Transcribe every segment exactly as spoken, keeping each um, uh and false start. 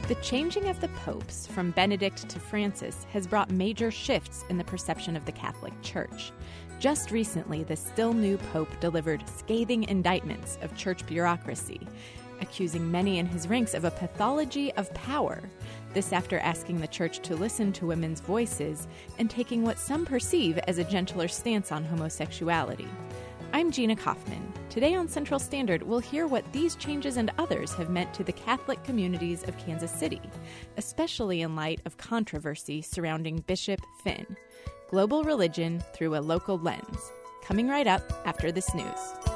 The changing of the popes from Benedict to Francis has brought major shifts in the perception of the Catholic Church. Just recently, the still new pope delivered scathing indictments of church bureaucracy, accusing many in his ranks of a pathology of power. This after asking the church to listen to women's voices and taking what some perceive as a gentler stance on homosexuality. I'm Gina Kaufman. Today on Central Standard, we'll hear what these changes and others have meant to the Catholic communities of Kansas City, especially in light of controversy surrounding Bishop Finn. Global religion through a local lens. Coming right up after this news.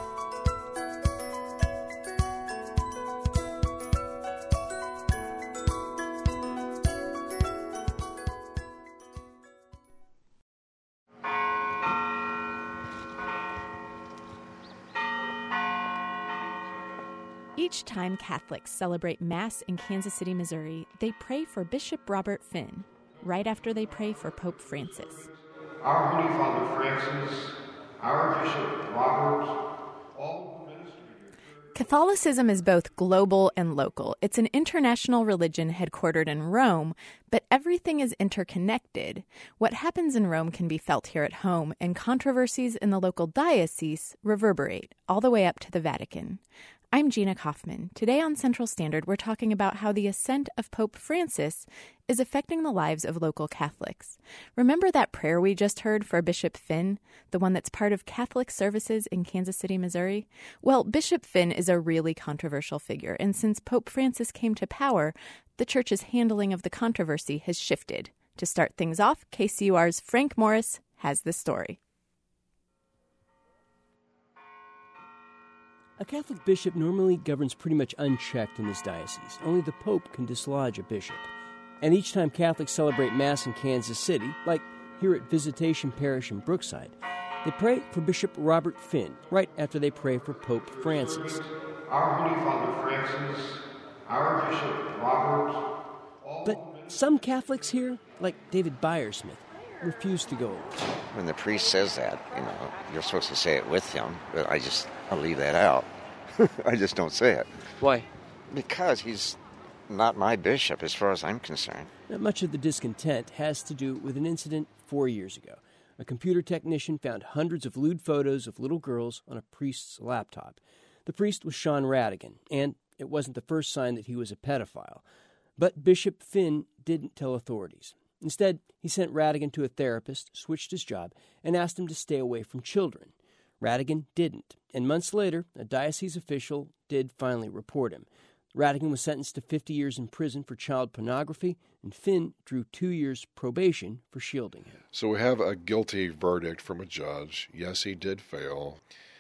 Each time Catholics celebrate Mass in Kansas City, Missouri, they pray for Bishop Robert Finn, right after they pray for Pope Francis. Our Holy Father Francis, our Bishop Robert, all who minister to your church. Catholicism is both global and local. It's an international religion headquartered in Rome, but everything is interconnected. What happens in Rome can be felt here at home, and controversies in the local diocese reverberate all the way up to the Vatican. I'm Gina Kaufman. Today on Central Standard, we're talking about how the ascent of Pope Francis is affecting the lives of local Catholics. Remember that prayer we just heard for Bishop Finn, the one that's part of Catholic services in Kansas City, Missouri? Well, Bishop Finn is a really controversial figure, and since Pope Francis came to power, the Church's handling of the controversy has shifted. To start things off, K C U R's Frank Morris has the story. A Catholic bishop normally governs pretty much unchecked in this diocese. Only the Pope can dislodge a bishop. And each time Catholics celebrate Mass in Kansas City, like here at Visitation Parish in Brookside, they pray for Bishop Robert Finn right after they pray for Pope Francis. Our Holy Father Francis, our Bishop Robert, all But some Catholics here, like David Byersmith, refuse to go over. When the priest says that, you know, you're supposed to say it with him, but I just, I'll leave that out. I just don't say it. Why? Because he's not my bishop as far as I'm concerned. Now, much of the discontent has to do with an incident four years ago. A computer technician found hundreds of lewd photos of little girls on a priest's laptop. The priest was Sean Radigan, and it wasn't the first sign that he was a pedophile. But Bishop Finn didn't tell authorities. Instead, he sent Radigan to a therapist, switched his job, and asked him to stay away from children. Radigan didn't, and months later, a diocese official did finally report him. Radigan was sentenced to fifty years in prison for child pornography, and Finn drew two years probation for shielding him. So we have a guilty verdict from a judge. Yes, he did fail.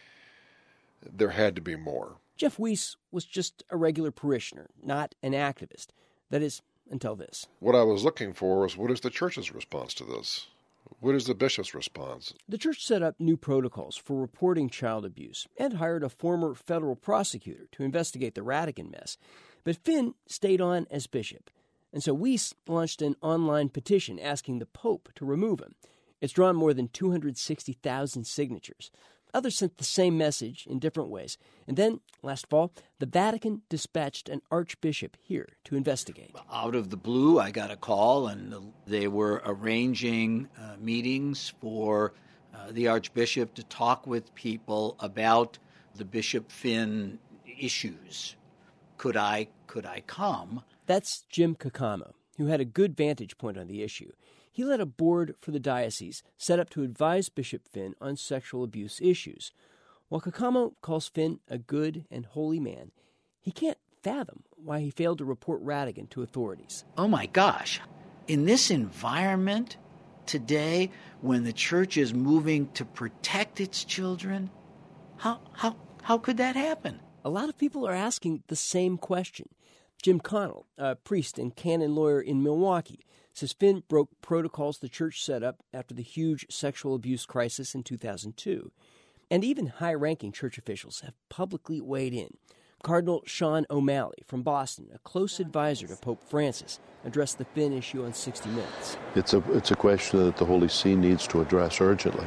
There had to be more. Jeff Weiss was just a regular parishioner, not an activist. That is, until this. What I was looking for was, what is the church's response to this? What is the bishop's response? The church set up new protocols for reporting child abuse and hired a former federal prosecutor to investigate the Radigan mess. But Finn stayed on as bishop, and so Weiss launched an online petition asking the Pope to remove him. It's drawn more than two hundred sixty thousand signatures. Others sent the same message in different ways. And then, last fall, the Vatican dispatched an archbishop here to investigate. Out of the blue, I got a call, and they were arranging uh, meetings for uh, the archbishop to talk with people about the Bishop Finn issues. Could I, could I come? That's Jim Kakamo, who had a good vantage point on the issue. He led a board for the diocese set up to advise Bishop Finn on sexual abuse issues. While Kakamo calls Finn a good and holy man, he can't fathom why he failed to report Radigan to authorities. Oh my gosh, in this environment today, when the church is moving to protect its children, how, how, how could that happen? A lot of people are asking the same question. Jim Connell, a priest and canon lawyer in Milwaukee, says Finn broke protocols the church set up after the huge sexual abuse crisis in two thousand two. And even high-ranking church officials have publicly weighed in. Cardinal Sean O'Malley from Boston, a close advisor to Pope Francis, addressed the Finn issue on sixty minutes. It's a, it's a question that the Holy See needs to address urgently.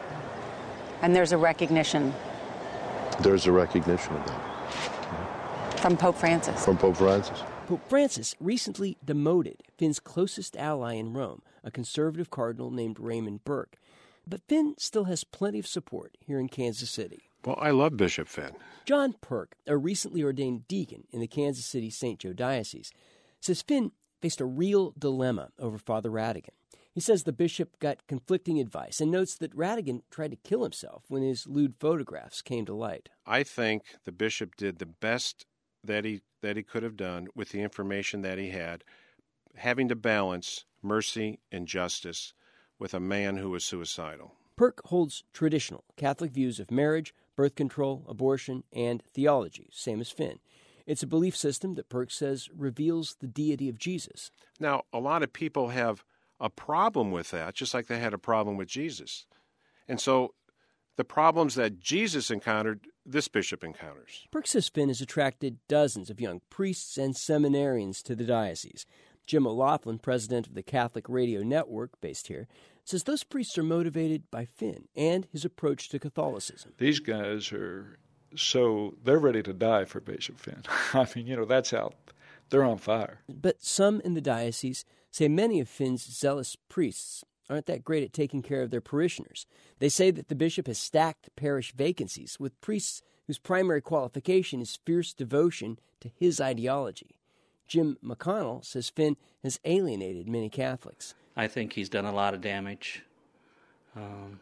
And there's a recognition. There's a recognition of that. From Pope Francis. From Pope Francis. Pope Francis recently demoted Finn's closest ally in Rome, a conservative cardinal named Raymond Burke. But Finn still has plenty of support here in Kansas City. Well, I love Bishop Finn. John Perk, a recently ordained deacon in the Kansas City Saint Joe Diocese, says Finn faced a real dilemma over Father Radigan. He says the bishop got conflicting advice and notes that Radigan tried to kill himself when his lewd photographs came to light. I think the bishop did the best that he that he could have done with the information that he had, having to balance mercy and justice with a man who was suicidal. Perk holds traditional Catholic views of marriage, birth control, abortion, and theology, same as Finn. It's a belief system that Perk says reveals the deity of Jesus. Now, a lot of people have a problem with that, just like they had a problem with Jesus. And so the problems that Jesus encountered, this bishop encounters. Perk says Finn has attracted dozens of young priests and seminarians to the diocese. Jim O'Loughlin, president of the Catholic Radio Network based here, says those priests are motivated by Finn and his approach to Catholicism. These guys are so, they're ready to die for Bishop Finn. I mean, you know, that's how they're on fire. But some in the diocese say many of Finn's zealous priests aren't that great at taking care of their parishioners. They say that the bishop has stacked parish vacancies with priests whose primary qualification is fierce devotion to his ideology. Jim McConnell says Finn has alienated many Catholics. I think he's done a lot of damage. Um,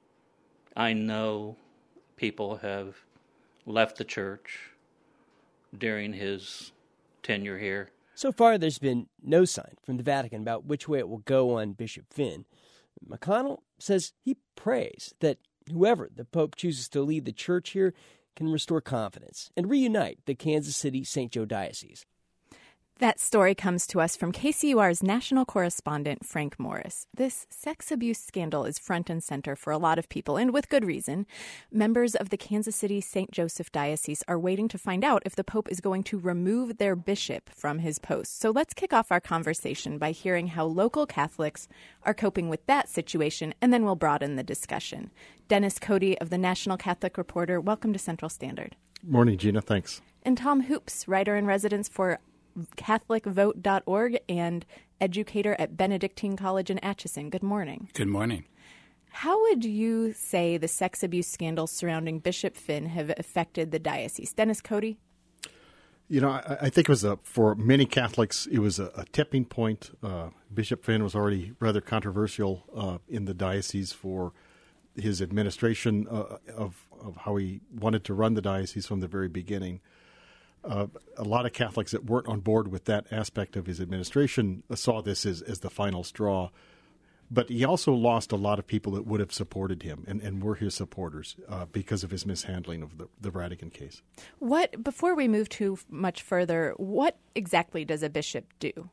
I know people have left the church during his tenure here. So far, there's been no sign from the Vatican about which way it will go on Bishop Finn. McConnell says he prays that whoever the Pope chooses to lead the church here can restore confidence and reunite the Kansas City Saint Joe Diocese. That story comes to us from K C U R's national correspondent, Frank Morris. This sex abuse scandal is front and center for a lot of people, and with good reason. Members of the Kansas City Saint Joseph Diocese are waiting to find out if the Pope is going to remove their bishop from his post. So let's kick off our conversation by hearing how local Catholics are coping with that situation, and then we'll broaden the discussion. Dennis Cody of the National Catholic Reporter, welcome to Central Standard. Morning, Gina. Thanks. And Tom Hoops, writer-in-residence for Catholic Vote dot org and educator at Benedictine College in Atchison. Good morning. Good morning. How would you say the sex abuse scandals surrounding Bishop Finn have affected the diocese? Dennis Cody? You know, I, I think it was a, for many Catholics, it was a, a tipping point. Uh, Bishop Finn was already rather controversial uh, in the diocese for his administration uh, of, of how he wanted to run the diocese from the very beginning. Uh, a lot of Catholics that weren't on board with that aspect of his administration saw this as, as the final straw. But he also lost a lot of people that would have supported him and, and were his supporters uh, because of his mishandling of the, the Radigan case. What, before we move too much further, what exactly does a bishop do?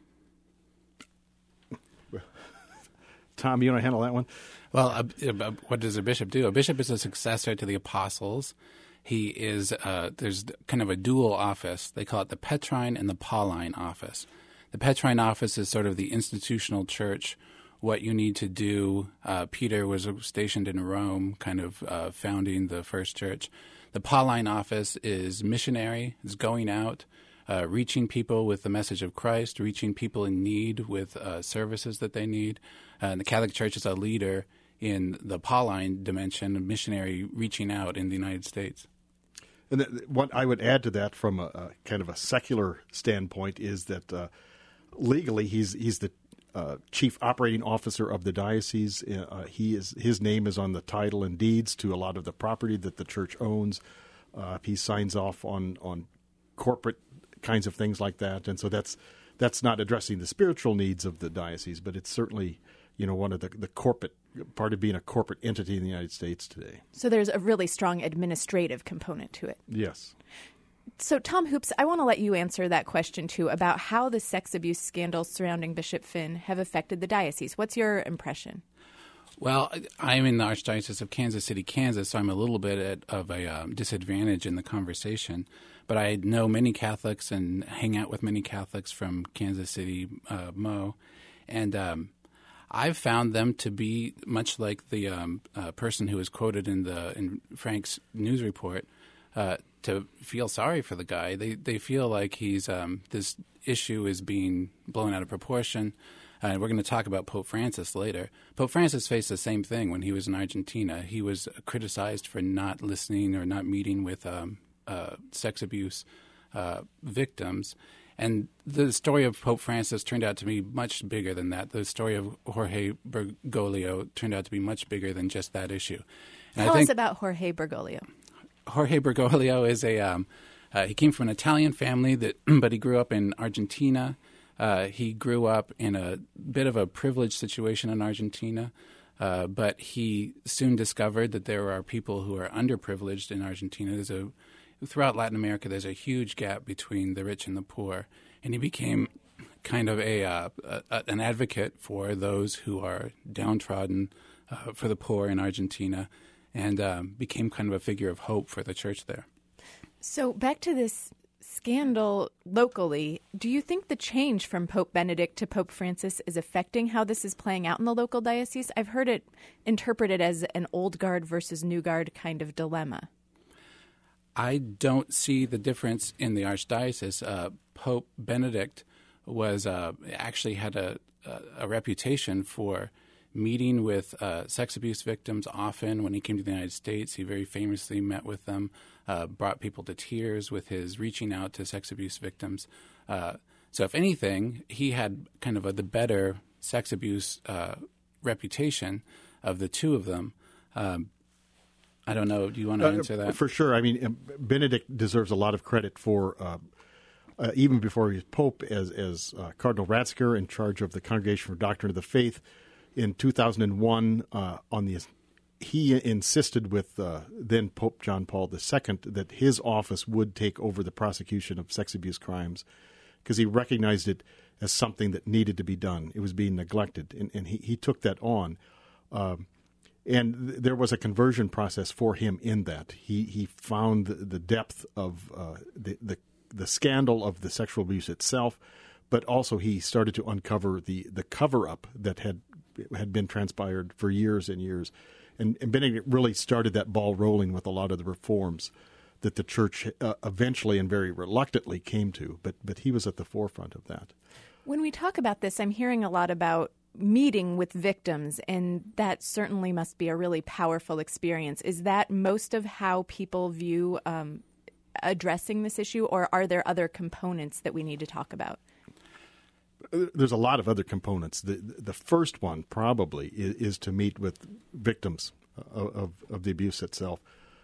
Tom, you want to handle that one? Well, uh, what does a bishop do? A bishop is a successor to the apostles. He is, uh, there's kind of a dual office. They call it the Petrine and the Pauline office. The Petrine office is sort of the institutional church, what you need to do. Uh, Peter was stationed in Rome, kind of uh, founding the first church. The Pauline office is missionary, is going out, uh, reaching people with the message of Christ, reaching people in need with uh, services that they need. Uh, and the Catholic Church is a leader in the Pauline dimension of missionary reaching out in the United States. And that, what I would add to that from a, a kind of a secular standpoint is that uh, legally he's he's the uh, chief operating officer of the diocese. Uh, he is his name is on the title and deeds to a lot of the property that the church owns. Uh, he signs off on on corporate kinds of things like that, and so that's that's not addressing the spiritual needs of the diocese, but it's certainly, you know, one of the, the corporate part of being a corporate entity in the United States today. So there's a really strong administrative component to it. Yes. So, Tom Hoops, I want to let you answer that question, too, about how the sex abuse scandals surrounding Bishop Finn have affected the diocese. What's your impression? Well, I'm in the Archdiocese of Kansas City, Kansas, so I'm a little bit at, of a um, disadvantage in the conversation. But I know many Catholics and hang out with many Catholics from Kansas City, uh, Mo, and um, I've found them to be much like the um, uh, person who was quoted in the in Frank's news report. uh, to feel sorry for the guy. They they feel like he's um, this issue is being blown out of proportion. Uh, and we're going to talk about Pope Francis later. Pope Francis faced the same thing when he was in Argentina. He was criticized for not listening or not meeting with um, uh, sex abuse uh, victims. And the story of Pope Francis turned out to be much bigger than that. The story of Jorge Bergoglio turned out to be much bigger than just that issue. And Tell I think us about Jorge Bergoglio. Jorge Bergoglio is a um, uh, he came from an Italian family, that, but he grew up in Argentina. Uh, he grew up in a bit of a privileged situation in Argentina, uh, but he soon discovered that there are people who are underprivileged in Argentina. There's a throughout Latin America, there's a huge gap between the rich and the poor, and he became kind of a, uh, a an advocate for those who are downtrodden, uh, for the poor in Argentina, and um, became kind of a figure of hope for the church there. So back to this scandal locally, do you think the change from Pope Benedict to Pope Francis is affecting how this is playing out in the local diocese? I've heard it interpreted as an old guard versus new guard kind of dilemma. I don't see the difference in the archdiocese. Uh, Pope Benedict was uh, actually had a, a, a reputation for meeting with uh, sex abuse victims often. When he came to the United States, he very famously met with them, uh, brought people to tears with his reaching out to sex abuse victims. Uh, so if anything, he had kind of a, the better sex abuse uh, reputation of the two of them. Um, I don't know. Do you want to answer uh, that? For sure. I mean, Benedict deserves a lot of credit for, uh, uh, even before he was Pope, as, as uh, Cardinal Ratzinger in charge of the Congregation for Doctrine of the Faith. In two thousand one, uh, on the he insisted with uh, then Pope John Paul the Second that his office would take over the prosecution of sex abuse crimes because he recognized it as something that needed to be done. It was being neglected, and, and he, he took that on. Um, and th- there was a conversion process for him in that. He he found the, the depth of uh, the, the the scandal of the sexual abuse itself, but also he started to uncover the, the cover-up that had had been transpired for years and years. And, and Benedict really started that ball rolling with a lot of the reforms that the church uh, eventually and very reluctantly came to. But but he was at the forefront of that. When we talk about this, I'm hearing a lot about meeting with victims, and that certainly must be a really powerful experience. Is that most of how people view um, addressing this issue, or are there other components that we need to talk about? There's a lot of other components. The the first one probably is, is to meet with victims of, of, of the abuse itself.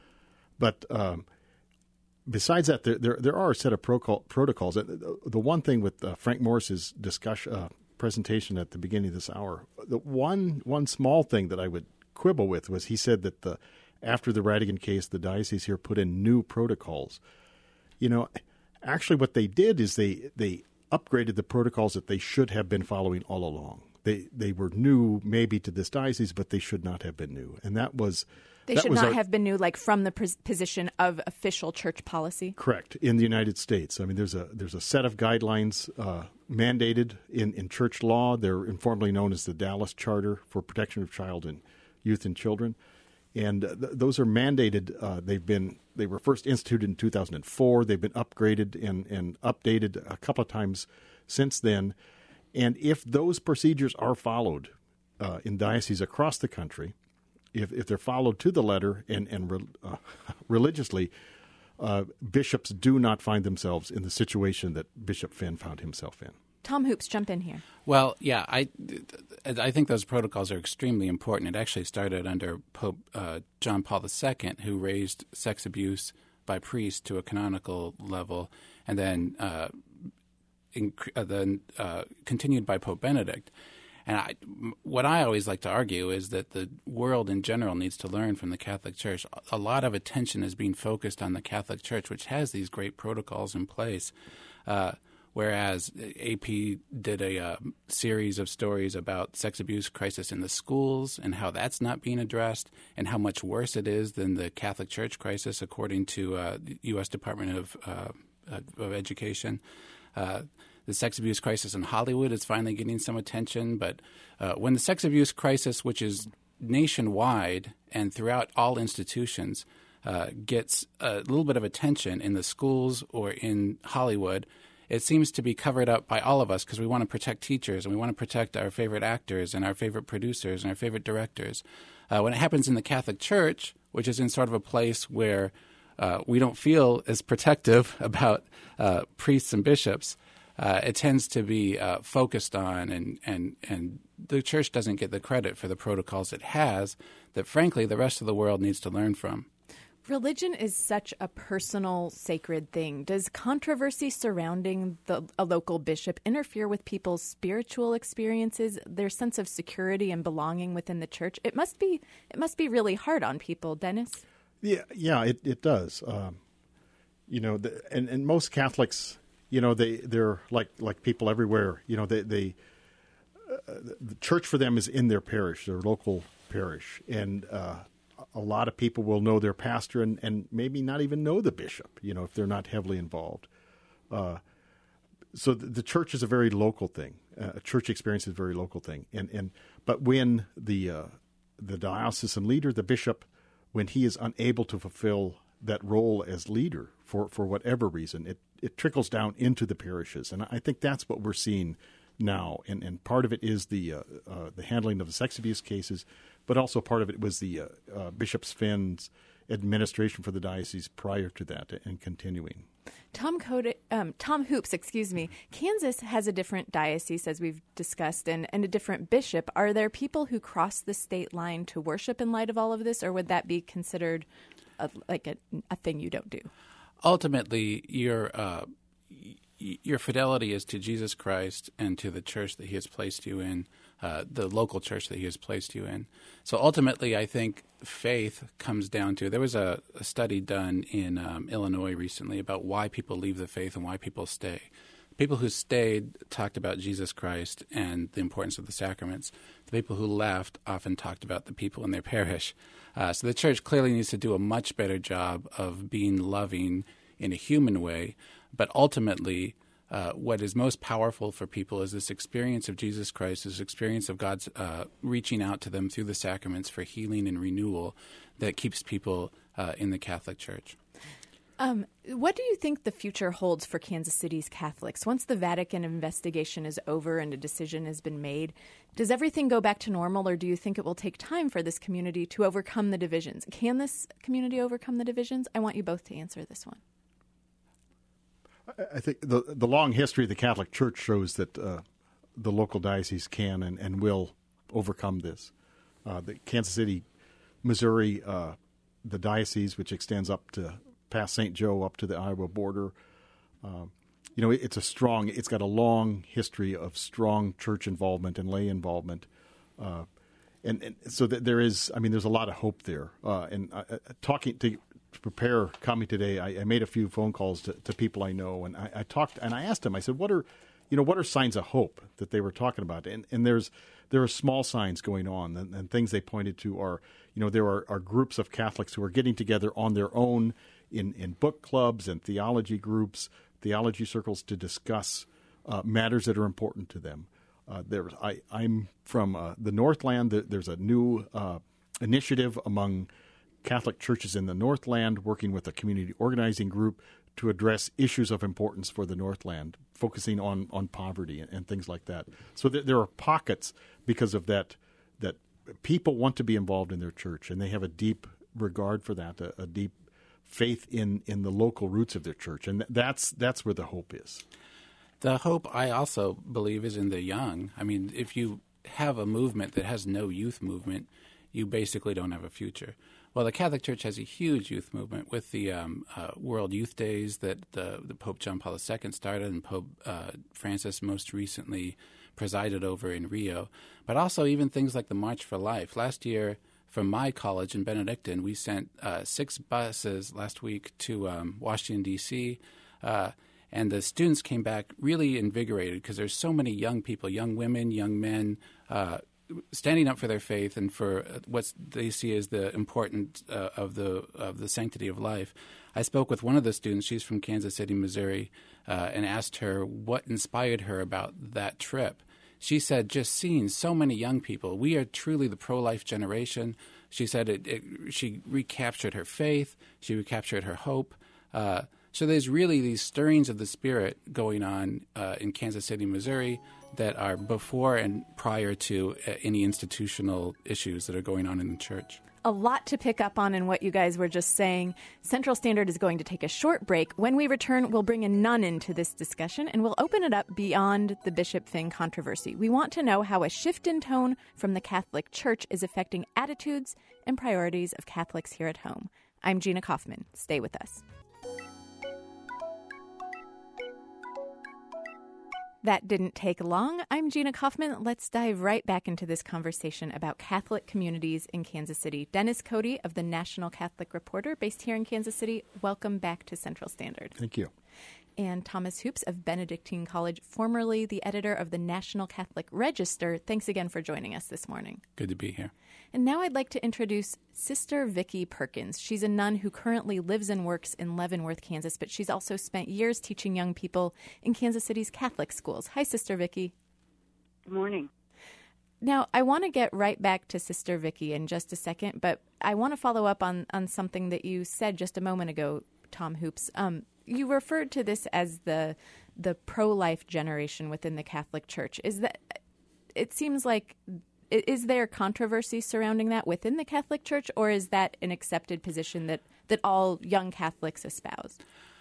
But um, besides that, there, there there are a set of protocol, protocols. The, the one thing with uh, Frank Morris's discussion uh, presentation at the beginning of this hour, the one one small thing that I would quibble with was he said that the after the Radigan case, the diocese here put in new protocols. You know, actually, what they did is they they upgraded the protocols that they should have been following all along. They they were new maybe to this diocese, but they should not have been new. And that was They that should was not our, have been new, like from the pos- position of official church policy? Correct. In the United States. I mean, there's a there's a set of guidelines uh, mandated in, in church law. They're informally known as the Dallas Charter for Protection of Child and Youth and Children. And uh, th- those are mandated. Uh, they've been they were first instituted in two thousand four. They've been upgraded and, and updated a couple of times since then. And if those procedures are followed uh, in dioceses across the country, if if they're followed to the letter and and re, uh, religiously, uh, bishops do not find themselves in the situation that Bishop Finn found himself in. Tom Hoops, jump in here. Well, yeah, I, I think those protocols are extremely important. It actually started under Pope uh, John Paul the Second, who raised sex abuse by priests to a canonical level, and then uh, in, uh, then uh, continued by Pope Benedict. And I, what I always like to argue is that the world in general needs to learn from the Catholic Church. A lot of attention is being focused on the Catholic Church, which has these great protocols in place. Uh, Whereas A P did a uh, series of stories about sex abuse crisis in the schools and how that's not being addressed and how much worse it is than the Catholic Church crisis, according to uh, the U S Department of, uh, of Education. Uh, the sex abuse crisis in Hollywood is finally getting some attention. But uh, when the sex abuse crisis, which is nationwide and throughout all institutions, uh, gets a little bit of attention in the schools or in Hollywood, it seems to be covered up by all of us because we want to protect teachers and we want to protect our favorite actors and our favorite producers and our favorite directors. Uh, when it happens in the Catholic Church, which is in sort of a place where uh, we don't feel as protective about uh, priests and bishops, uh, it tends to be uh, focused on, and, and, and the Church doesn't get the credit for the protocols it has that, frankly, the rest of the world needs to learn from. Religion is such a personal, sacred thing. Does controversy surrounding the, a local bishop interfere with people's spiritual experiences, their sense of security and belonging within the church? It must be. It must be really hard on people, Dennis. Yeah, yeah, it it does. Um, you know, the, and and most Catholics, you know, they they're like like people everywhere. You know, they they uh, the church for them is in their parish, their local parish, and Uh, a lot of people will know their pastor and, and maybe not even know the bishop, you know, if they're not heavily involved. Uh, so the, the church is a very local thing. Uh, a church experience is a very local thing. And, and but when the uh, the diocesan leader, the bishop, when he is unable to fulfill that role as leader for, for whatever reason, it, it trickles down into the parishes. And I think that's what we're seeing now. And, and part of it is the uh, uh, the handling of the sex abuse cases, but also part of it was the uh, uh, Bishop Sven's administration for the diocese prior to that and continuing. Tom Code, um, Tom Hoops, excuse me. Kansas has a different diocese, as we've discussed, and, and a different bishop. Are there people who cross the state line to worship in light of all of this, or would that be considered a, like a, a thing you don't do? Ultimately, your uh, your fidelity is to Jesus Christ and to the church that he has placed you in, uh, the local church that he has placed you in. So ultimately, I think faith comes down to, there was a, a study done in um, Illinois recently about why people leave the faith and why people stay. People who stayed talked about Jesus Christ and the importance of the sacraments. The people who left often talked about the people in their parish. Uh, so the church clearly needs to do a much better job of being loving in a human way. But ultimately, uh, what is most powerful for people is this experience of Jesus Christ, this experience of God's uh, reaching out to them through the sacraments for healing and renewal that keeps people uh, in the Catholic Church. Um, what do you think the future holds for Kansas City's Catholics? Once the Vatican investigation is over and a decision has been made, does everything go back to normal, or do you think it will take time for this community to overcome the divisions? Can this community overcome the divisions? I want you both to answer this one. I think the the long history of the Catholic Church shows that uh, the local diocese can and, and will overcome this. Uh, the Kansas City, Missouri, uh, the diocese, which extends up to past Saint Joe, up to the Iowa border, uh, you know, it, it's a strong. It's got a long history of strong church involvement and lay involvement, uh, and, and so that there is. I mean, there's a lot of hope there. Uh, and uh, talking to. To prepare coming today, I, I made a few phone calls to, to people I know, and I, I talked and I asked them. I said, "What are, you know, what are signs of hope that they were talking about?" And and there's there are small signs going on, and, and things they pointed to are, you know, there are, are groups of Catholics who are getting together on their own in, in book clubs and theology groups, theology circles to discuss uh, matters that are important to them. Uh, there, I I'm from uh, the Northland. There's a new uh, initiative among Catholic churches in the Northland working with a community organizing group to address issues of importance for the Northland, focusing on, on poverty and, and things like that. So th- there are pockets because of that, that people want to be involved in their church, and they have a deep regard for that, a, a deep faith in, in the local roots of their church. And th- that's that's where the hope is. The hope, I also believe, is in the young. I mean, if you have a movement that has no youth movement, you basically don't have a future. Well, the Catholic Church has a huge youth movement with the um, uh, World Youth Days that the, the Pope John Paul the Second started and Pope uh, Francis most recently presided over in Rio, but also even things like the March for Life. Last year, from my college in Benedictine, we sent uh, six buses last week to um, Washington, D C, uh, and the students came back really invigorated because there's so many young people, young women, young men, uh, standing up for their faith and for what they see as the importance uh, of the of the sanctity of life. I spoke with one of the students. She's from Kansas City, Missouri, uh, and asked her what inspired her about that trip. she said, just seeing so many young people, we are truly the pro-life generation. She said it, it, she recaptured her faith. She recaptured her hope. Uh, so there's really these stirrings of the spirit going on uh, in Kansas City, Missouri, that are before and prior to uh, any institutional issues that are going on in the church. A lot to pick up on in what you guys were just saying. Central Standard is going to take a short break. When we return, we'll bring a nun into this discussion, and we'll open it up beyond the Bishop Finn controversy. We want to know how a shift in tone from the Catholic Church is affecting attitudes and priorities of Catholics here at home. I'm Gina Kaufman. Stay with us. That didn't take long. I'm Gina Kaufman. Let's dive right back into this conversation about Catholic communities in Kansas City. Dennis Cody of the National Catholic Reporter, based here in Kansas City, welcome back to Central Standard. Thank you. And Thomas Hoops of Benedictine College, formerly the editor of the National Catholic Register. Thanks again for joining us this morning. Good to be here. And now I'd like to introduce Sister Vicki Perkins. She's a nun who currently lives and works in Leavenworth, Kansas, but she's also spent years teaching young people in Kansas City's Catholic schools. Hi, Sister Vicki. Good morning. Now, I want to get right back to Sister Vicki in just a second, but I want to follow up on, on something that you said just a moment ago, Tom Hoops. Um, you referred to this as the the pro-life generation within the Catholic Church. Is that? It seems like, is there controversy surrounding that within the Catholic Church, or is that an accepted position that, that all young Catholics espouse?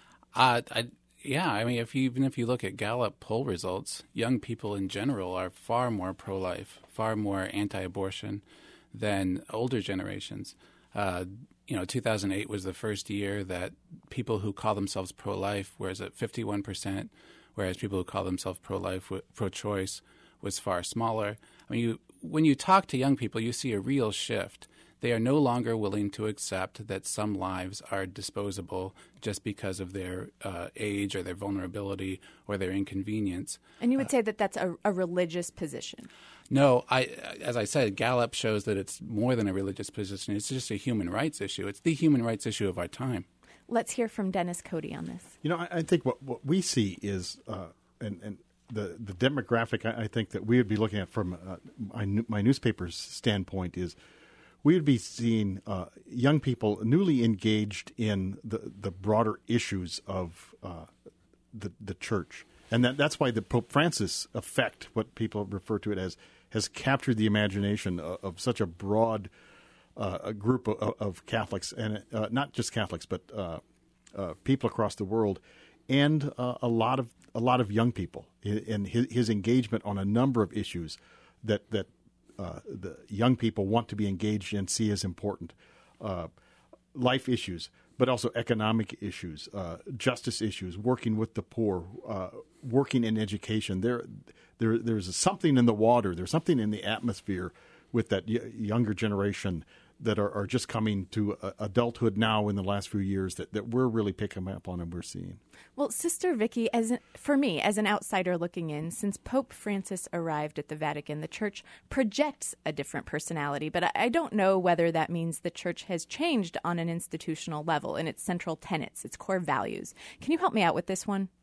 Uh, I, yeah, I mean, if you, even if you look at Gallup poll results, young people in general are far more pro-life, far more anti-abortion than older generations. Uh, you know, two thousand eight was the first year that people who call themselves pro-life was at fifty-one percent, whereas people who call themselves pro-life, pro-choice was far smaller. I mean, you, when you talk to young people, you see a real shift. They are no longer willing to accept that some lives are disposable just because of their uh, age or their vulnerability or their inconvenience. And you would uh, say that that's a, a religious position? No, I, as I said, Gallup shows that it's more than a religious position. It's just a human rights issue. It's the human rights issue of our time. Let's hear from Dennis Cody on this. You know, I, I think what, what we see is, uh, and, and the, the demographic I, I think that we would be looking at from uh, my, my newspaper's standpoint is we would be seeing uh, young people newly engaged in the, the broader issues of uh, the, the church. And that, that's why the Pope Francis effect, what people refer to it as, has captured the imagination of, of such a broad uh, a group of, of Catholics, and uh, not just Catholics, but uh, uh, people across the world, and uh, a lot of a lot of young people. And his, his engagement on a number of issues that that uh, the young people want to be engaged in, see as important, uh, life issues, but also economic issues, uh, justice issues, working with the poor, uh, working in education. There, there, there's something in the water. There's something in the atmosphere with that y- younger generation that are, are just coming to uh, adulthood now in the last few years that, that we're really picking up on and we're seeing. Well, Sister Vicki, as an, for me, as an outsider looking in, since Pope Francis arrived at the Vatican, the Church projects a different personality. But I, I don't know whether that means the Church has changed on an institutional level in its central tenets, its core values. Can you help me out with this one?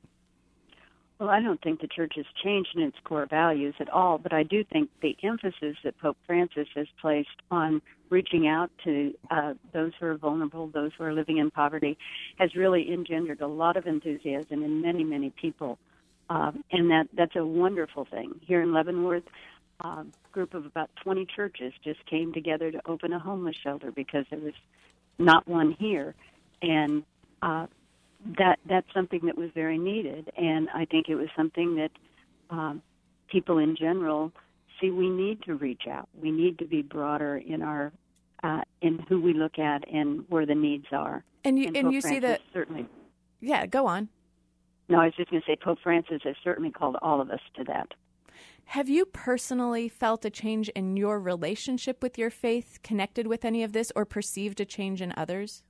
Well, I don't think the Church has changed in its core values at all, but I do think the emphasis that Pope Francis has placed on reaching out to uh, those who are vulnerable, those who are living in poverty, has really engendered a lot of enthusiasm in many, many people. Um, and that, that's a wonderful thing. Here in Leavenworth, a group of about twenty churches just came together to open a homeless shelter because there was not one here. And uh, that that's something that was very needed. And I think it was something that um, people in general see we need to reach out. We need to be broader in our uh, in who we look at and where the needs are. And you and, and Pope you Francis see that certainly. Yeah, go on. No, I was just going to say Pope Francis has certainly called all of us to that. Have you personally felt a change in your relationship with your faith connected with any of this, or perceived a change in others?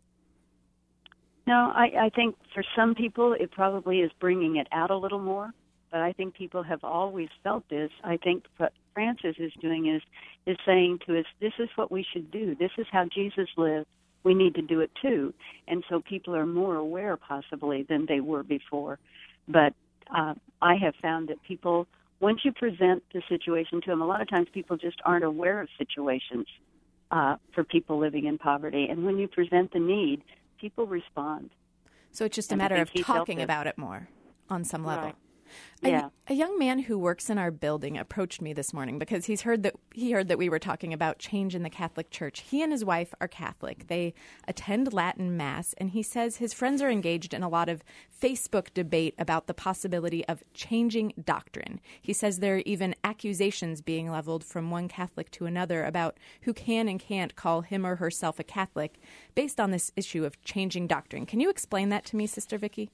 No, I, I think for some people it probably is bringing it out a little more, but I think people have always felt this. I think what Francis is doing is is saying to us, this is what we should do. This is how Jesus lived. We need to do it too. And so people are more aware possibly than they were before. But uh, I have found that people once you present the situation to them, a lot of times people just aren't aware of situations uh, for people living in poverty. And when you present the need, people respond. So it's just a And I matter think of he felt talking it. about it more on some level. Right. A, Yeah. a young man who works in our building approached me this morning because he's heard that he heard that we were talking about change in the Catholic Church. He and his wife are Catholic. They attend Latin Mass, and he says his friends are engaged in a lot of Facebook debate about the possibility of changing doctrine. He says there are even accusations being leveled from one Catholic to another about who can and can't call him or herself a Catholic based on this issue of changing doctrine. Can you explain that to me, Sister Vicki?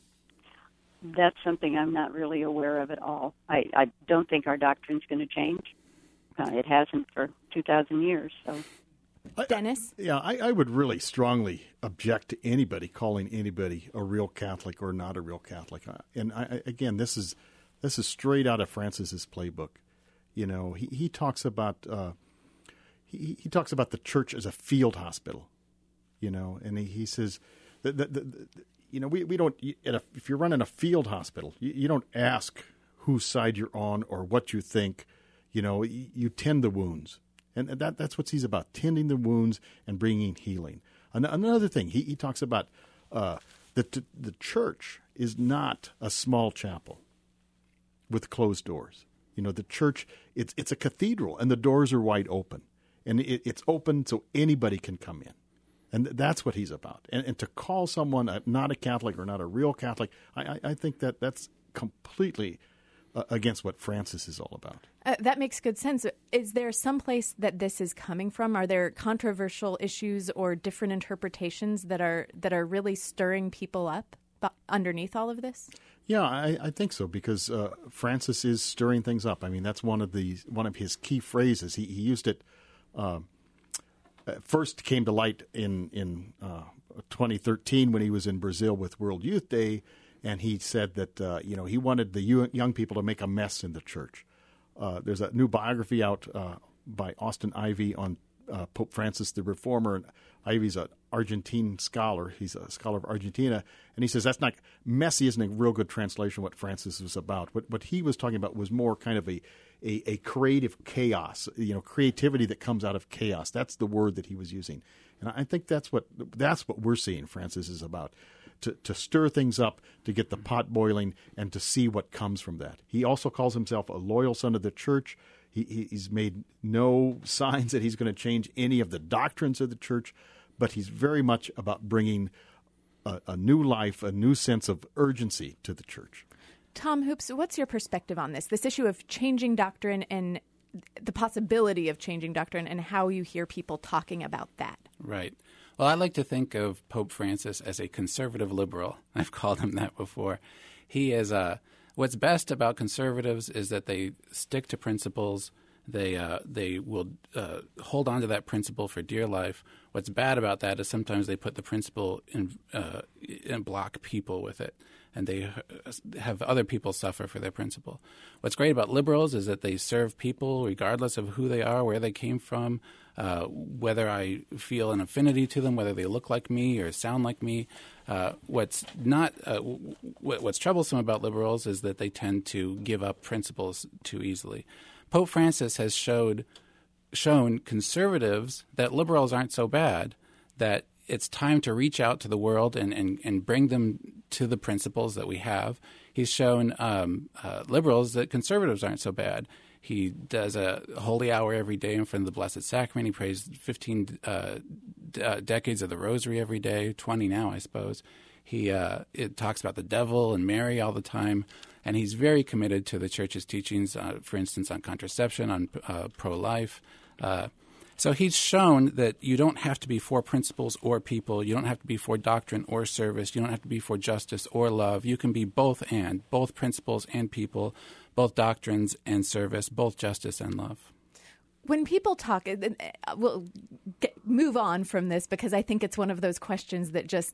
That's something I'm not really aware of at all. I, I don't think our doctrine's going to change. Uh, it hasn't for two thousand years. So, Dennis? Yeah, I, I would really strongly object to anybody calling anybody a real Catholic or not a real Catholic. And I, I, again, this is this is straight out of Francis's playbook. You know, he, he talks about uh, he, he talks about the church as a field hospital. You know, and he, he says that the, the, the You know, we, we don't, if you're running a field hospital, you, you don't ask whose side you're on or what you think. You know, you, you tend the wounds. And that that's what he's about, tending the wounds and bringing healing. An, another thing, he, he talks about uh, that the, the church is not a small chapel with closed doors. You know, the church, it's, it's a cathedral, and the doors are wide open. And it, it's open so anybody can come in. And that's what he's about. And, and to call someone a, not a Catholic or not a real Catholic, I, I, I think that that's completely uh, against what Francis is all about. Uh, that makes good sense. Is there some place that this is coming from? Are there controversial issues or different interpretations that are that are really stirring people up underneath all of this? Yeah, I, I think so, because uh, Francis is stirring things up. I mean, that's one of the one of his key phrases. He, he used it. Uh, First came to light in in uh, twenty thirteen when he was in Brazil with World Youth Day, and he said that uh, you know he wanted the young people to make a mess in the church. Uh, there's a new biography out uh, by Austin Ivy on uh, Pope Francis the Reformer, and Ivy's an Argentine scholar. He's a scholar of Argentina, and he says that's not messy. Isn't a real good translation of what Francis was about. What what he was talking about was more kind of a A, a creative chaos, you know, creativity that comes out of chaos. That's the word that he was using, and I think that's what that's what we're seeing. Francis is about to to stir things up, to get the pot boiling, and to see what comes from that. He also calls himself a loyal son of the church. He, he's made no signs that he's going to change any of the doctrines of the church, but he's very much about bringing a, a new life, a new sense of urgency to the church. Tom Hoops, what's your perspective on this, this issue of changing doctrine and the possibility of changing doctrine and how you hear people talking about that? Right. Well, I like to think of Pope Francis as a conservative liberal. I've called him that before. He is a What's best about conservatives is that they stick to principles. They uh, they will uh, hold on to that principle for dear life. What's bad about that is sometimes they put the principle in uh, and block people with it, and they have other people suffer for their principle. What's great about liberals is that they serve people regardless of who they are, where they came from, uh, whether I feel an affinity to them, whether they look like me or sound like me. Uh, what's not uh, w- what's troublesome about liberals is that they tend to give up principles too easily. Pope Francis has showed shown conservatives that liberals aren't so bad, that it's time to reach out to the world and, and, and bring them to the principles that we have. He's shown um, uh, liberals that conservatives aren't so bad. He does a holy hour every day in front of the Blessed Sacrament. He prays fifteen uh, d- uh, decades of the Rosary every day, twenty now, I suppose. He uh, it talks about the devil and Mary all the time, and he's very committed to the Church's teachings, uh, for instance, on contraception, on uh, pro-life. Uh, so he's shown that you don't have to be for principles or people. You don't have to be for doctrine or service. You don't have to be for justice or love. You can be both and, both principles and people, both doctrines and service, both justice and love. When people talk, we'll get, move on from this because I think it's one of those questions that just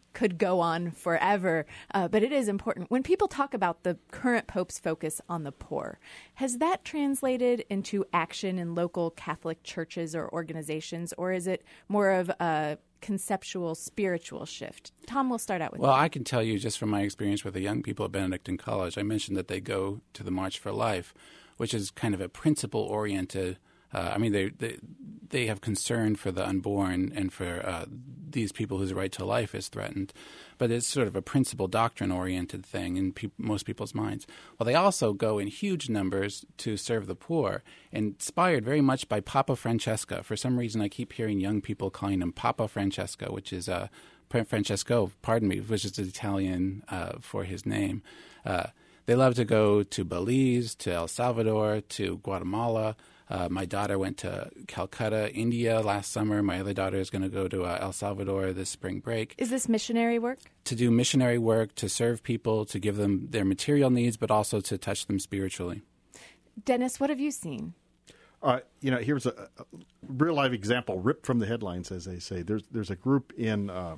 could go on forever, uh, but it is important. When people talk about the current Pope's focus on the poor, has that translated into action in local Catholic churches or organizations, or is it more of a conceptual, spiritual shift? Tom, we'll start out with Well, you. I can tell you just from my experience with the young people at Benedictine College, I mentioned that they go to the March for Life, which is kind of a principle-oriented Uh, I mean, they, they they have concern for the unborn and for uh, these people whose right to life is threatened, but it's sort of a principle doctrine-oriented thing in pe- most people's minds. Well, they also go in huge numbers to serve the poor, inspired very much by Papa Francesco. For some reason, I keep hearing young people calling him Papa Francesco, which is uh, Francesco, pardon me, which is Italian uh, for his name. Uh, they love to go to Belize, to El Salvador, to Guatemala. Uh, my daughter went to Calcutta, India last summer. My other daughter is going to go to uh, El Salvador this spring break. Is this missionary work? To do missionary work, to serve people, to give them their material needs, but also to touch them spiritually. Dennis, what have you seen? Uh, you know, here's a, a real live example ripped from the headlines, as they say. There's there's a group in uh,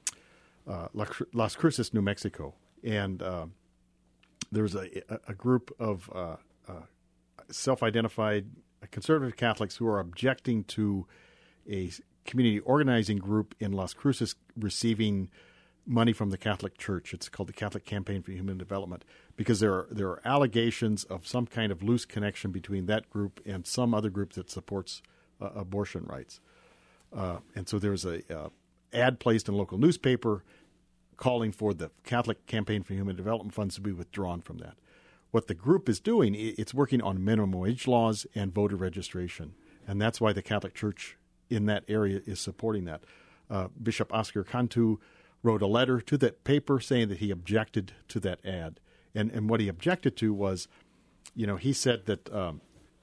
uh, Las Cruces, New Mexico, and uh, there's a, a group of uh, uh, self-identified conservative Catholics who are objecting to a community organizing group in Las Cruces receiving money from the Catholic Church. It's called the Catholic Campaign for Human Development, because there are there are allegations of some kind of loose connection between that group and some other group that supports uh, abortion rights. Uh, and so there's a uh, ad placed in a local newspaper calling for the Catholic Campaign for Human Development funds to be withdrawn from that. What the group is doing, it's working on minimum wage laws and voter registration. And that's why the Catholic Church in that area is supporting that. Uh, Bishop Oscar Cantu wrote a letter to that paper saying that he objected to that ad. And and what he objected to was, you know, he said that um,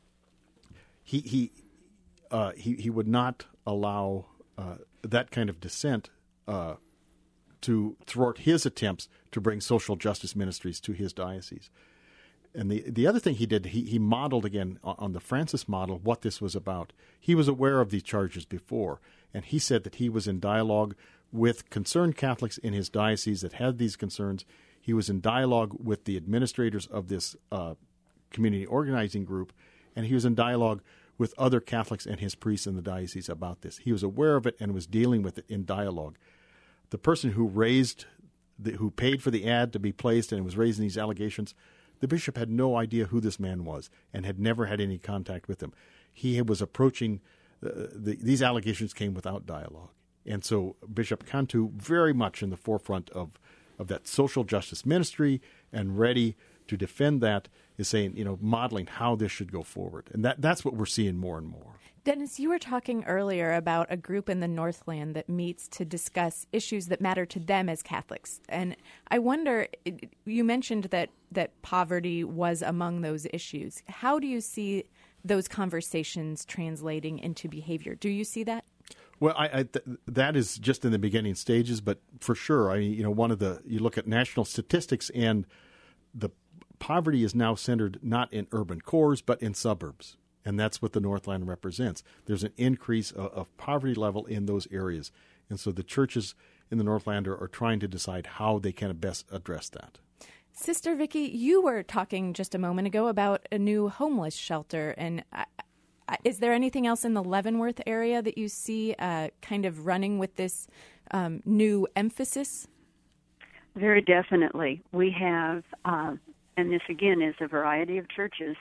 he he, uh, he he would not allow uh, that kind of dissent uh, to thwart his attempts to bring social justice ministries to his diocese. And the the other thing he did, he, he modeled, again, on the Francis model, what this was about. He was aware of these charges before, and he said that he was in dialogue with concerned Catholics in his diocese that had these concerns. He was in dialogue with the administrators of this uh, community organizing group, and he was in dialogue with other Catholics and his priests in the diocese about this. He was aware of it and was dealing with it in dialogue. The person who raised, the, who paid for the ad to be placed and was raising these allegations, the bishop had no idea who this man was and had never had any contact with him. He was approaching, uh, the, these allegations came without dialogue. And so Bishop Cantu, very much in the forefront of, of that social justice ministry and ready to defend that, is saying, you know, modeling how this should go forward. And that that's what we're seeing more and more. Dennis, you were talking earlier about a group in the Northland that meets to discuss issues that matter to them as Catholics. And I wonder, you mentioned that, that poverty was among those issues. How do you see those conversations translating into behavior? Do you see that? Well, I, I th- that is just in the beginning stages, but for sure, I mean, you know, one of the, you look at national statistics, and the poverty is now centered not in urban cores, but in suburbs. And that's what the Northland represents. There's an increase of, of poverty level in those areas. And so the churches in the Northland are, are trying to decide how they can best address that. Sister Vicky, you were talking just a moment ago about a new homeless shelter. And I, I, is there anything else in the Leavenworth area that you see uh, kind of running with this um, new emphasis? Very definitely. We have, uh, and this again is a variety of churches,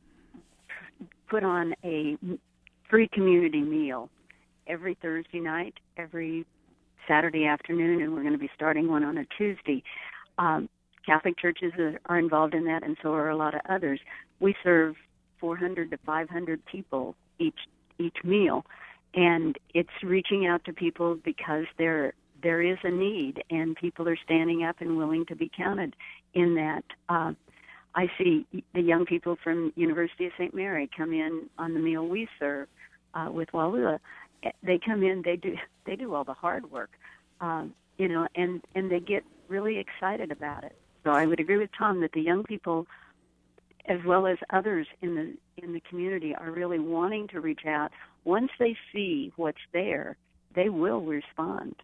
put on a free community meal every Thursday night, every Saturday afternoon, and we're going to be starting one on a Tuesday. Um, Catholic churches are involved in that, and so are a lot of others. We serve four hundred to five hundred people each each meal, and it's reaching out to people because there there is a need, and people are standing up and willing to be counted in that. Uh, I see the young people from University of Saint Mary come in on the meal we serve uh, with Walula. They come in, they do they do all the hard work, um, you know, and, and they get really excited about it. So I would agree with Tom that the young people, as well as others in the in the community, are really wanting to reach out. Once they see what's there, they will respond.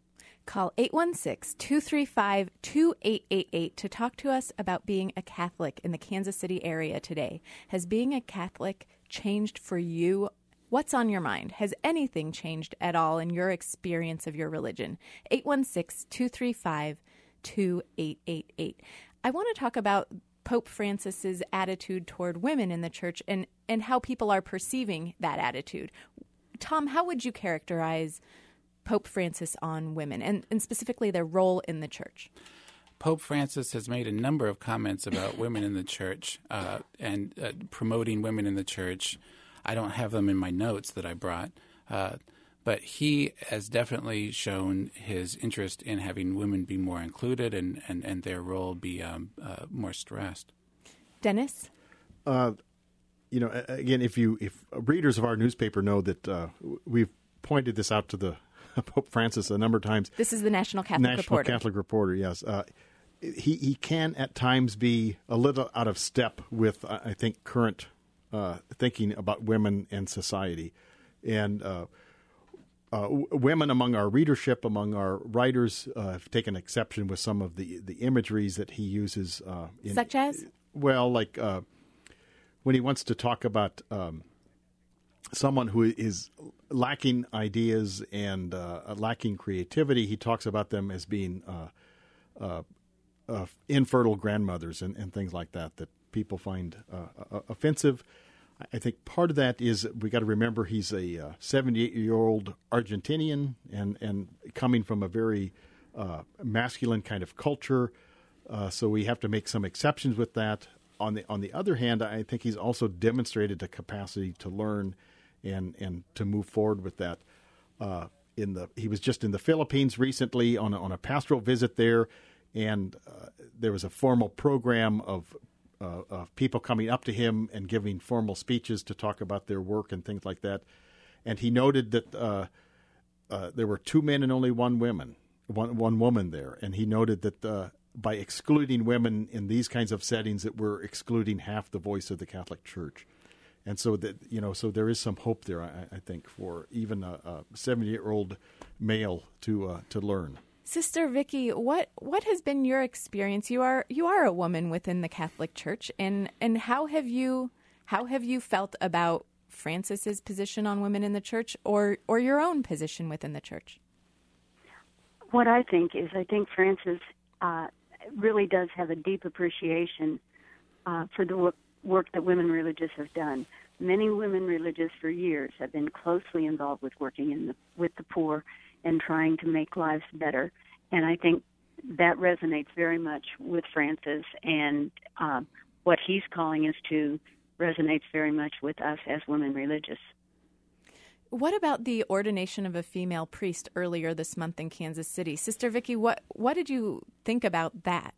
Call eight one six, two three five, two eight eight eight to talk to us about being a Catholic in the Kansas City area today. Has being a Catholic changed for you? What's on your mind? Has anything changed at all in your experience of your religion? eight one six, two three five, two eight eight eight. I want to talk about Pope Francis's attitude toward women in the church and, and how people are perceiving that attitude. Tom, how would you characterize Pope Francis on women and, and specifically their role in the church? Pope Francis has made a number of comments about women in the church uh, and uh, promoting women in the church. I don't have them in my notes that I brought, uh, but he has definitely shown his interest in having women be more included and, and, and their role be um, uh, more stressed. Dennis? Uh, you know, again, if you if readers of our newspaper know that uh, we've pointed this out to the Pope Francis a number of times. This is the National Catholic National Reporter. National Catholic Reporter, yes. Uh, he he can at times be a little out of step with, uh, I think, current uh, thinking about women and society. And uh, uh, w- women among our readership, among our writers, uh, have taken exception with some of the, the imageries that he uses. Uh, in, Such as? Well, like uh, when he wants to talk about um, someone who is lacking ideas and uh, lacking creativity, he talks about them as being uh, uh, uh, infertile grandmothers and, and things like that, that people find uh, uh, offensive. I think part of that is we got to remember he's a seventy-eight-year-old Argentinian and, and coming from a very uh, masculine kind of culture, uh, so we have to make some exceptions with that. On the on the other hand, I think he's also demonstrated a capacity to learn and and to move forward with that. Uh, in the he was just in the Philippines recently on a, on a pastoral visit there, and uh, there was a formal program of uh, of people coming up to him and giving formal speeches to talk about their work and things like that. And he noted that uh, uh, there were two men and only one woman, one one woman there, and he noted that uh, by excluding women in these kinds of settings, that we're excluding half the voice of the Catholic Church. And so that you know, so there is some hope there, I, I think, for even a, a seventy-year-old male to uh, to learn. Sister Vicky, what what has been your experience? You are you are a woman within the Catholic Church, and and how have you how have you felt about Francis's position on women in the church, or or your own position within the church? What I think is, I think Francis uh, really does have a deep appreciation uh, for the work. work that women religious have done. Many women religious for years have been closely involved with working in the, with the poor and trying to make lives better. And I think that resonates very much with Francis, and um, what he's calling us to resonates very much with us as women religious. What about the ordination of a female priest earlier this month in Kansas City? Sister Vicky, what, what did you think about that?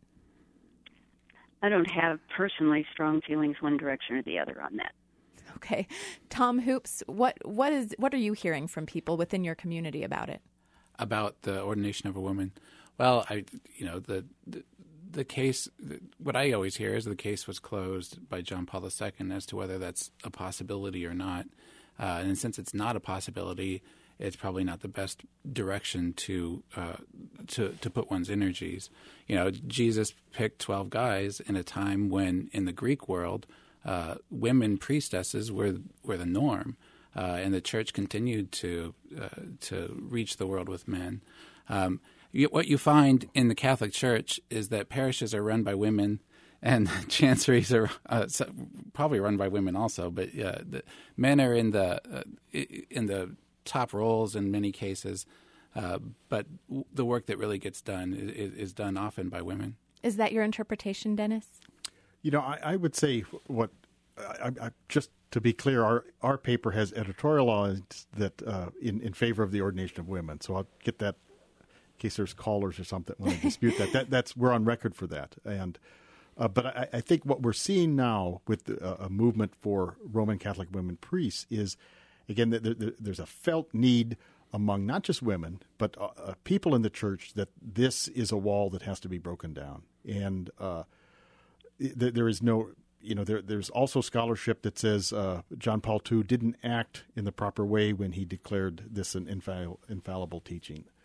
I don't have personally strong feelings one direction or the other on that. Okay. Tom Hoops, what what is what are you hearing from people within your community about it? About the ordination of a woman? Well, I you know, the the, the case, what I always hear is the case was closed by John Paul the Second as to whether that's a possibility or not. Uh, and since it's not a possibility, it's probably not the best direction to uh, to to put one's energies. You know, Jesus picked twelve guys in a time when, in the Greek world, uh, women priestesses were were the norm, uh, and the church continued to uh, to reach the world with men. Um, you, what you find in the Catholic Church is that parishes are run by women, and chanceries are uh, probably run by women also. But uh, the men are in the uh, in the top roles in many cases, uh, but w- the work that really gets done is, is done often by women. Is that your interpretation, Dennis? You know, I, I would say what, I, I, just to be clear, our, our paper has editorialized that uh, in, in favor of the ordination of women. So I'll get that in case there's callers or something when I dispute that. that. That's we're on record for that. And uh, but I, I think what we're seeing now with the, uh, a movement for Roman Catholic women priests is, again, there's a felt need among not just women, but uh, people in the church that this is a wall that has to be broken down. And uh, th- there is no, you know, there, there's also scholarship that says uh, John Paul the Second didn't act in the proper way when he declared this an infall- infallible teaching.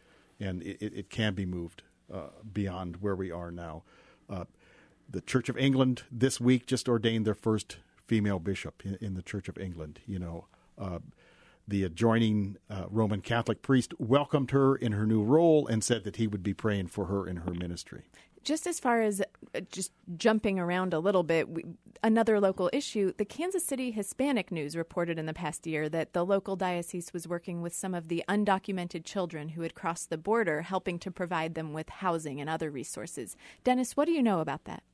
and it, it can be moved uh, beyond where we are now. Uh, the Church of England this week just ordained their first female bishop in, in the Church of England. You know, uh, the adjoining uh, Roman Catholic priest welcomed her in her new role and said that he would be praying for her in her ministry. Just as far as uh, just jumping around a little bit, we, another local issue, the Kansas City Hispanic News reported in the past year that the local diocese was working with some of the undocumented children who had crossed the border, helping to provide them with housing and other resources. Dennis, what do you know about that?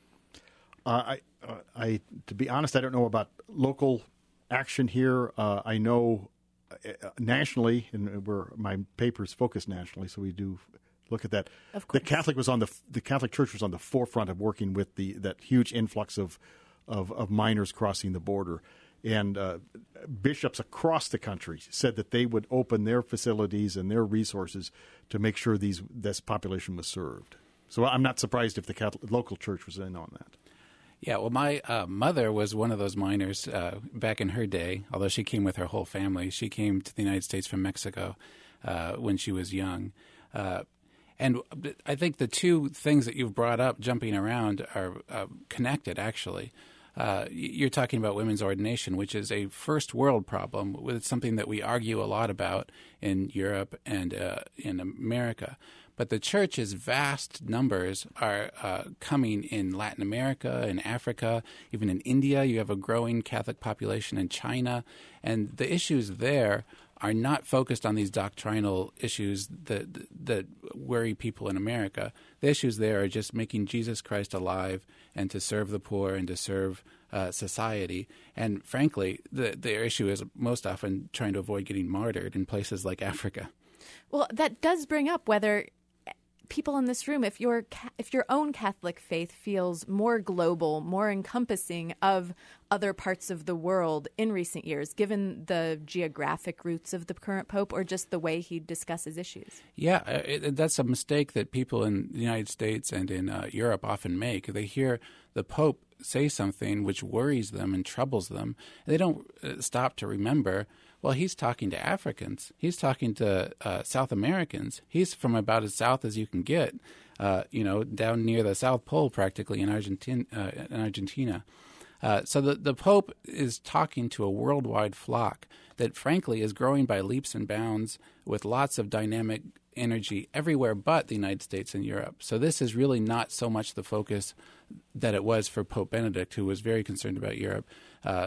Uh, I, uh, I, to be honest, I don't know about local action here. Uh, I know uh, nationally, and where my paper's focused nationally, so we do look at that. The Catholic was on the the Catholic Church was on the forefront of working with the that huge influx of of, of minors crossing the border, and uh, bishops across the country said that they would open their facilities and their resources to make sure these this population was served. So I'm not surprised if the Catholic, local church was in on that. Yeah, well, my uh, mother was one of those minors uh, back in her day, although she came with her whole family. She came to the United States from Mexico uh, when she was young. Uh, and I think the two things that you've brought up, jumping around, are uh, connected, actually. Uh, you're talking about women's ordination, which is a first world problem. It's something that we argue a lot about in Europe and uh, in America. But the church's vast numbers are uh, coming in Latin America, in Africa, even in India. You have a growing Catholic population in China. And the issues there are not focused on these doctrinal issues that that worry people in America. The issues there are just making Jesus Christ alive and to serve the poor and to serve uh, society. And frankly, the, their issue is most often trying to avoid getting martyred in places like Africa. Well, that does bring up whether people in this room, if your if your own Catholic faith feels more global, more encompassing of other parts of the world in recent years, given the geographic roots of the current pope, or just the way he discusses issues. Yeah, it, that's a mistake that people in the United States and in uh, Europe often make. They hear the pope say something which worries them and troubles them, and they don't uh, stop to remember, well, he's talking to Africans. He's talking to uh, South Americans. He's from about as south as you can get, uh, you know, down near the South Pole practically in Argentina. Uh, in Argentina. Uh, so the, the Pope is talking to a worldwide flock that, frankly, is growing by leaps and bounds with lots of dynamic energy everywhere but the United States and Europe. So this is really not so much the focus that it was for Pope Benedict, who was very concerned about Europe. Uh,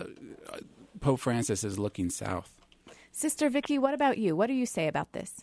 Pope Francis is looking south. Sister Vicky, what about you? What do you say about this?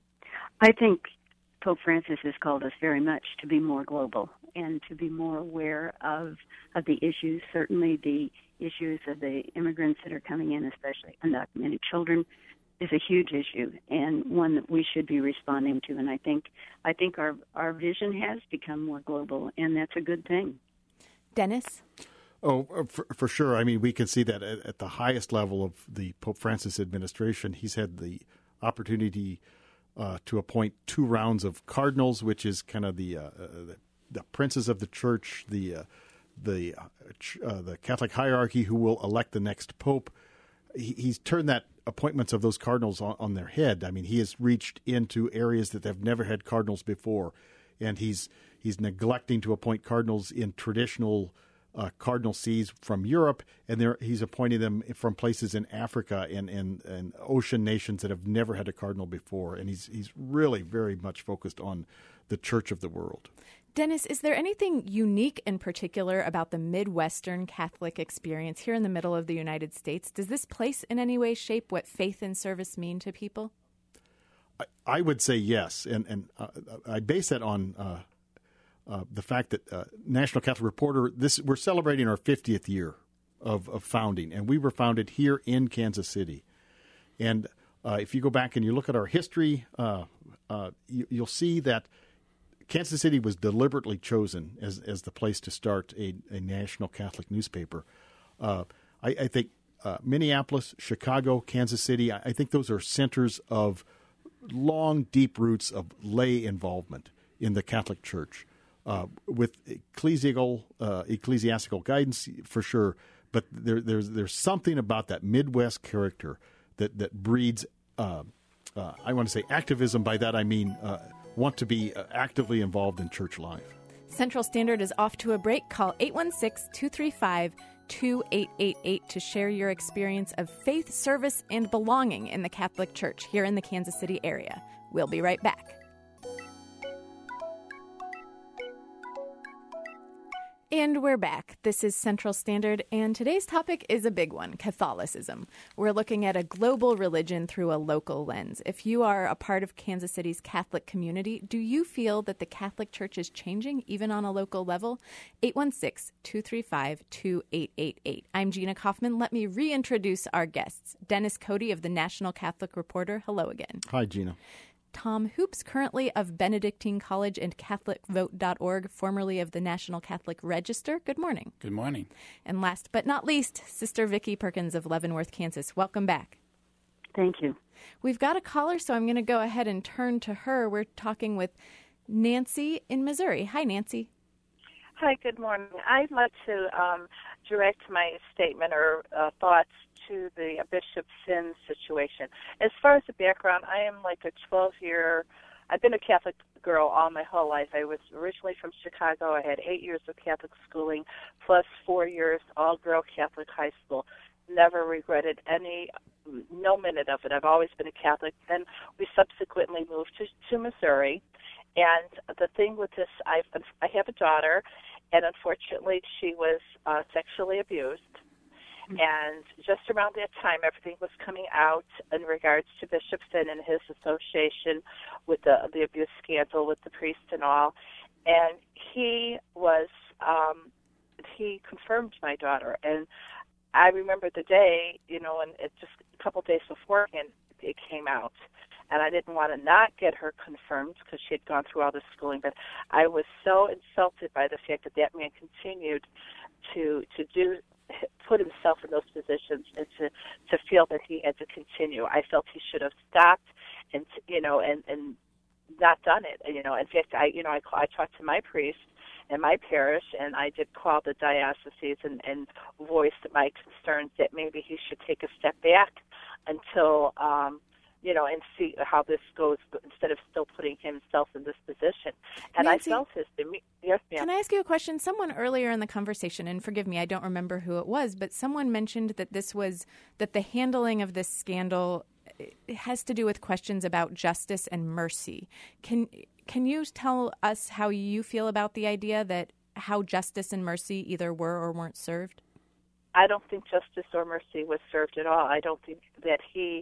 I think Pope Francis has called us very much to be more global and to be more aware of of the issues, certainly the issues of the immigrants that are coming in, especially undocumented children, is a huge issue and one that we should be responding to. And I think I think our, our vision has become more global, and that's a good thing. Dennis? Oh, for, for sure. I mean, we can see that at, at the highest level of the Pope Francis administration, he's had the opportunity uh, to appoint two rounds of cardinals, which is kind of the uh, the, the princes of the church, the uh, the uh, the Catholic hierarchy who will elect the next pope. He, he's turned that appointments of those cardinals on, on their head. I mean, he has reached into areas that have never had cardinals before, and he's he's neglecting to appoint cardinals in traditional Uh, cardinal sees from Europe, and there he's appointing them from places in Africa and, and, and ocean nations that have never had a cardinal before. And he's he's really very much focused on the church of the world. Dennis, is there anything unique in particular about the Midwestern Catholic experience here in the middle of the United States? Does this place in any way shape what faith and service mean to people? I, I would say yes, and, and uh, I base that on Uh, Uh, the fact that uh, National Catholic Reporter, this we're celebrating our fiftieth year of, of founding, and we were founded here in Kansas City. And uh, if you go back and you look at our history, uh, uh, you, you'll see that Kansas City was deliberately chosen as, as the place to start a, a national Catholic newspaper. Uh, I, I think uh, Minneapolis, Chicago, Kansas City, I, I think those are centers of long, deep roots of lay involvement in the Catholic Church. Uh, with ecclesiastical uh, ecclesiastical guidance, for sure, but there, there's there's something about that Midwest character that that breeds uh, uh, I want to say activism. By that I mean uh, want to be uh, actively involved in church life. Central Standard is off to a break. Call eight one six, two three five, two eight eight eight to share your experience of faith, service, and belonging in the Catholic Church here in the Kansas City area. We'll be right back. And we're back. This is Central Standard, and today's topic is a big one, Catholicism. We're looking at a global religion through a local lens. If you are a part of Kansas City's Catholic community, do you feel that the Catholic Church is changing, even on a local level? eight one six, two three five, two eight eight eight. I'm Gina Kaufman. Let me reintroduce our guests. Dennis Cody of the National Catholic Reporter. Hello again. Hi, Gina. Tom Hoops, currently of Benedictine College and Catholic Vote dot org, formerly of the National Catholic Register. Good morning. Good morning. And last but not least, Sister Vicki Perkins of Leavenworth, Kansas. Welcome back. Thank you. We've got a caller, so I'm going to go ahead and turn to her. We're talking with Nancy in Missouri. Hi, Nancy. Hi, good morning. I'd like to um, direct my statement or uh, thoughts to the Bishop Finn situation. As far as the background, I am like a twelve-year, I've been a Catholic girl all my whole life. I was originally from Chicago. I had eight years of Catholic schooling, plus four years all-girl Catholic high school. Never regretted any, no minute of it. I've always been a Catholic. Then we subsequently moved to, to Missouri. And the thing with this, I've, I have a daughter, and unfortunately she was uh, sexually abused. And just around that time, everything was coming out in regards to Bishop Finn and his association with the the abuse scandal with the priest and all. And he was, um, he confirmed my daughter. And I remember the day, you know, and it just a couple of days beforehand, it came out. And I didn't want to not get her confirmed because she had gone through all this schooling. But I was so insulted by the fact that that man continued to to do put himself in those positions and to to feel that he had to continue. I felt he should have stopped and you know and and not done it. You know, in fact, I you know I I talked to my priest in my parish, and I did call the dioceses and and voiced my concerns that maybe he should take a step back until um, you know and see how this goes instead of still putting himself in this position. And Nancy, I felt his demeanor. Yes, ma'am. Can I ask you a question? Someone earlier in the conversation, and forgive me, I don't remember who it was, but someone mentioned that this was that the handling of this scandal has to do with questions about justice and mercy. Can can you tell us how you feel about the idea that how justice and mercy either were or weren't served? I don't think justice or mercy was served at all. I don't think that he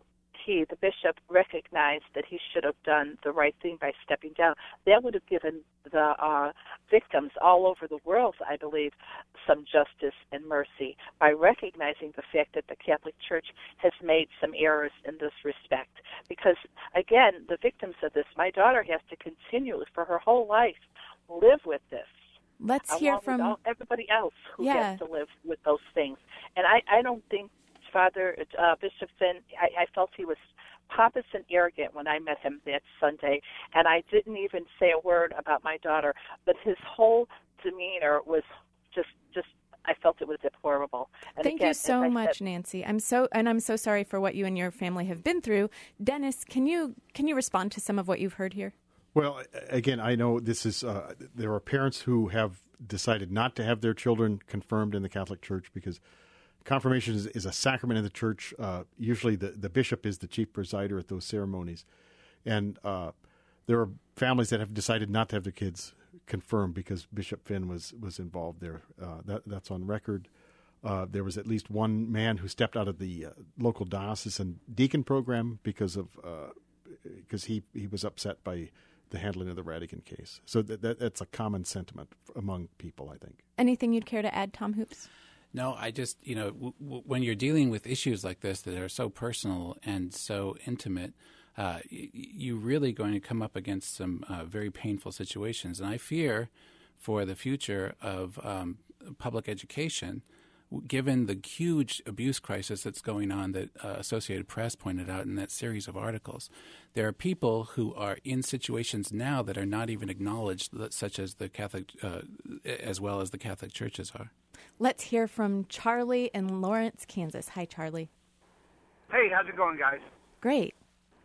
he, the bishop, recognized that he should have done the right thing by stepping down. That would have given the uh, victims all over the world, I believe, some justice and mercy by recognizing the fact that the Catholic Church has made some errors in this respect. Because, again, the victims of this, my daughter has to continue for her whole life live with this. Let's hear from all, everybody else who yeah. has to live with those things. And I, I don't think Father uh, Bishop Finn, I, I felt he was pompous and arrogant when I met him that Sunday, and I didn't even say a word about my daughter, but his whole demeanor was just, just I felt it was deplorable. And Thank again, you so much, said, Nancy. I'm so and I'm so sorry for what you and your family have been through. Dennis, can you can you respond to some of what you've heard here? Well, again, I know this is uh, there are parents who have decided not to have their children confirmed in the Catholic Church because confirmation is, is a sacrament in the Church. Uh, usually the, the bishop is the chief presider at those ceremonies. And uh, there are families that have decided not to have their kids confirmed because Bishop Finn was, was involved there. Uh, that, that's on record. Uh, there was at least one man who stepped out of the uh, local diocesan deacon program because of uh, because he, he was upset by the handling of the Radican case. So that, that that's a common sentiment among people, I think. Anything you'd care to add, Tom Hoops? No, I just, you know, w- w- when you're dealing with issues like this that are so personal and so intimate, uh, y- you're really going to come up against some uh, very painful situations. And I fear for the future of um, public education, given the huge abuse crisis that's going on that uh, Associated Press pointed out in that series of articles. There are people who are in situations now that are not even acknowledged, such as the Catholic, uh, as well as the Catholic churches are. Let's hear from Charlie in Lawrence, Kansas. Hi, Charlie. Hey, how's it going, guys? Great.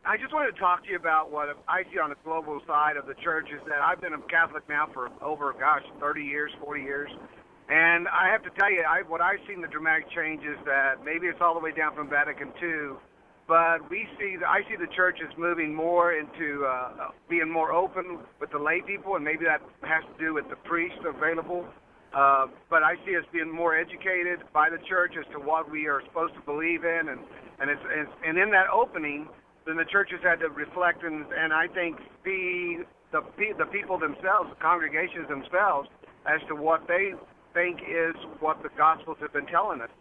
I just wanted to talk to you about what I see on the global side of the church is that I've been a Catholic now for over, gosh, thirty years, forty years. And I have to tell you, I, what I've seen the dramatic change is that maybe it's all the way down from Vatican Two, but we see, the, I see the church is moving more into uh, being more open with the lay people, and maybe that has to do with the priests available. Uh, but I see us being more educated by the church as to what we are supposed to believe in, and and it's, it's and in that opening, then the churches had to reflect and and I think be the the people themselves, the congregations themselves, as to what they think is what the Gospels have been telling us.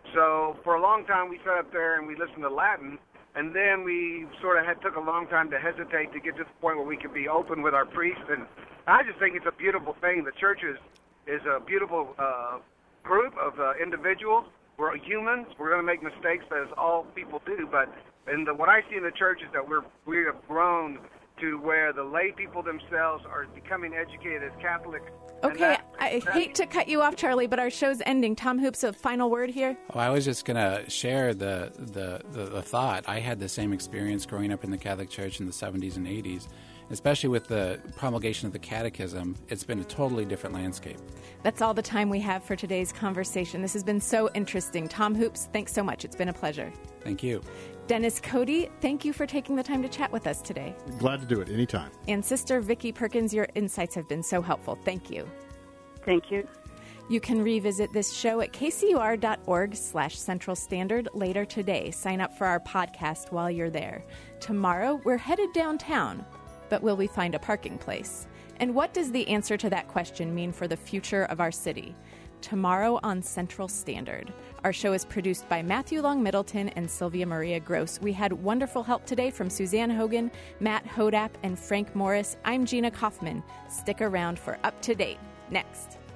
So for a long time we sat up there and we listened to Latin, and then we sort of had took a long time to hesitate to get to the point where we could be open with our priests. And I just think it's a beautiful thing. The church is, is a beautiful uh, group of uh, individuals. We're humans. We're going to make mistakes, as all people do. But in the, what I see in the church is that we're we have grown to where the lay people themselves are becoming educated as Catholics. Okay, that, I that, hate to cut you off, Charlie, but our show's ending. Tom Hoops, a final word here? Oh, I was just going to share the, the, the, the thought. I had the same experience growing up in the Catholic Church in the seventies and eighties. Especially with the promulgation of the Catechism, it's been a totally different landscape. That's all the time we have for today's conversation. This has been so interesting. Tom Hoops, thanks so much. It's been a pleasure. Thank you. Dennis Cody, thank you for taking the time to chat with us today. Glad to do it anytime. And Sister Vicki Perkins, your insights have been so helpful. Thank you. Thank you. You can revisit this show at kcur.org slash Central Standard later today. Sign up for our podcast while you're there. Tomorrow, we're headed downtown. But will we find a parking place? And what does the answer to that question mean for the future of our city? Tomorrow on Central Standard. Our show is produced by Matthew Long Middleton and Sylvia Maria Gross. We had wonderful help today from Suzanne Hogan, Matt Hodap, and Frank Morris. I'm Gina Kaufman. Stick around for Up to Date next.